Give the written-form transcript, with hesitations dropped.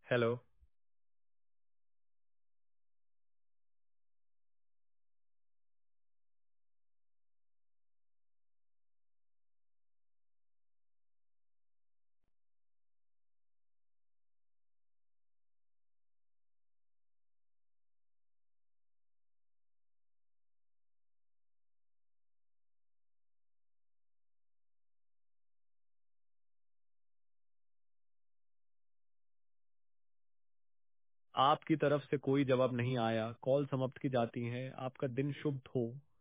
Hello. आपकी तरफ से कोई जवाब नहीं आया, कॉल समाप्त की जाती है। आपका दिन शुभ हो।